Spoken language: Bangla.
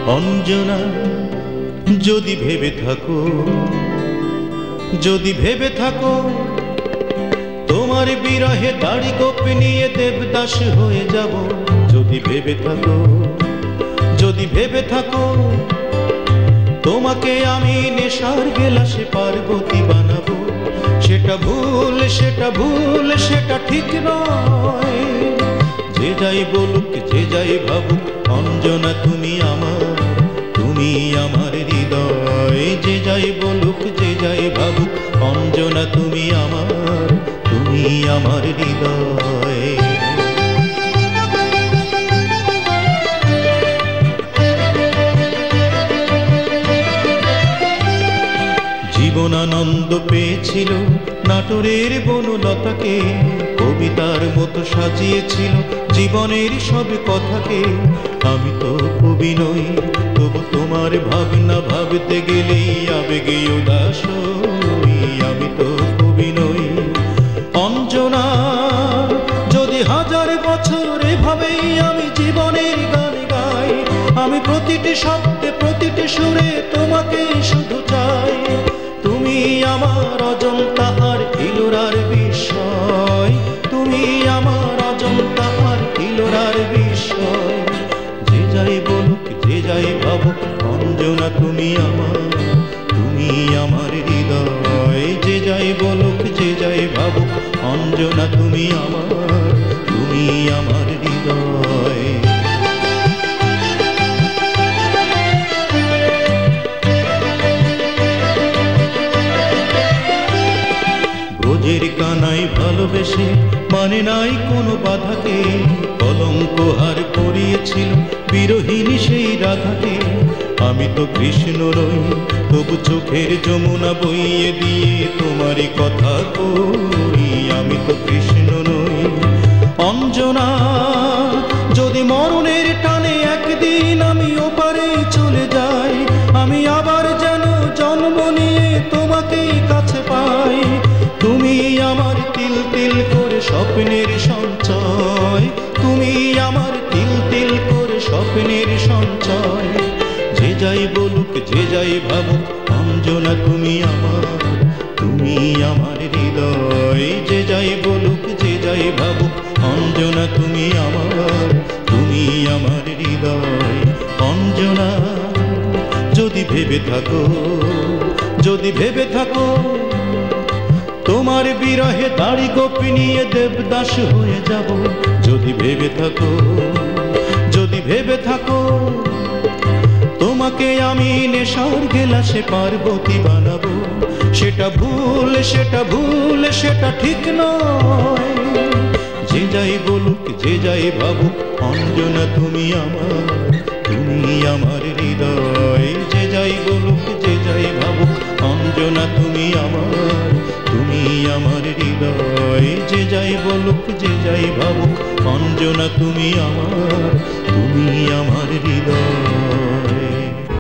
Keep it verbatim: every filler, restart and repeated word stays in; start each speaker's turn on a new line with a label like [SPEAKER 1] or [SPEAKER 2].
[SPEAKER 1] অঞ্জনা যদি ভেবে থাকো, যদি ভেবে থাকো তোমার বিরহে দাড়ি গোপ নিয়ে দেবদাস হয়ে যাব, যদি ভেবে থাকো, যদি ভেবে থাকো তোমাকে আমি নেশার গেলাসে পার্বতী বানাবো, সেটা ভুল, সেটা ভুল, সেটা ঠিক নয়। যে যাই বলুক, যে যাই ভাবুক, অঞ্জনা তুমি আমার, তুমি আমার হৃদয়। যে যাই বলুক, যে যাই ভাবুক, অঞ্জনা তুমি আমার, তুমি আমার হৃদয়। জীবনানন্দ পেয়েছিল নাটোরের বনলতাকে, কবিতার মতো সাজিয়েছিল জীবনের সব কথাকে। আমি তো কবি নই, তবু তোমার ভাবনা ভাবতে গেলেই আবেগে উদাস হই। আমি তো কবি নই অঞ্জনা, যদি হাজার বছর এভাবেই আমি জীবনের গান গাই, আমি প্রতিটি শব্দে প্রতিটি সুরে তোমাকে শুধু চাই। তুমি আমার অজন্তা আর ইলোরার বিষয়, তুমি আমার অজন্তা আর ইলোরার বিষয়। যে যাই বলুক, যে যাই ভাবুক, অঞ্জনা তুমি আমার, তুমি আমার হৃদয়। যে যাই বলুক, যে যাই ভাবুক, অঞ্জনা তুমি আমার, তুমি আমার হৃদয়। ব্রজের কানাই ভালোবেসে মানে নাই কোনো বাধাকে, কলঙ্ক হার পরিয়েছিল বিরোহিনী সেই রাধাকে। আমি তো কৃষ্ণ নই, তবু চোখের যমুনা বইয়ে দিয়ে তোমারই কথা কই। আমি তো কৃষ্ণ নই অঞ্জনা, যদি মরণের টানে একদিন আমি ওপারে চলে যাই, আমি আবার যেন জন্ম নিয়ে তোমাকেই কাছে পাই। তুমি আমার তিল তিল করে স্বপ্নের সঞ্চয়, তুমি আমার তিল তিল করে স্বপ্নের সঞ্চয়। যে যাই বলুক, যে যাই ভাবুক, অঞ্জনা তুমি আমার, তুমি আমার হৃদয়। যে যাই বলুক, যে যাই ভাবুক, অঞ্জনা তুমি আমার, তুমি আমার হৃদয়। অঞ্জনা যদি ভেবে থাকো, যদি ভেবে থাকো তোমার বিরহে দাড়ি গোপ নিয়ে দেবদাস হয়ে যাব, যদি ভেবে থাকো, যদি ভেবে থাকো তোমাকে আমি নেশার গেলাসে পার্বতী বানাবো, সেটা ভুল, সেটা ভুল, সেটা ঠিক নয়। যে যাই বলুক, যে যাই ভাবুক, অঞ্জনা তুমি আমার, তুমি আমার হৃদয়। যে যাই বলুক, যে যাই ভাবুক, অঞ্জনা তুমি আমার, তুমি আমার হৃদয়। যে যাই বলুক, যে যাই ভাবুক, অঞ্জনা তুমি আমার, তুমি আমার হৃদয়।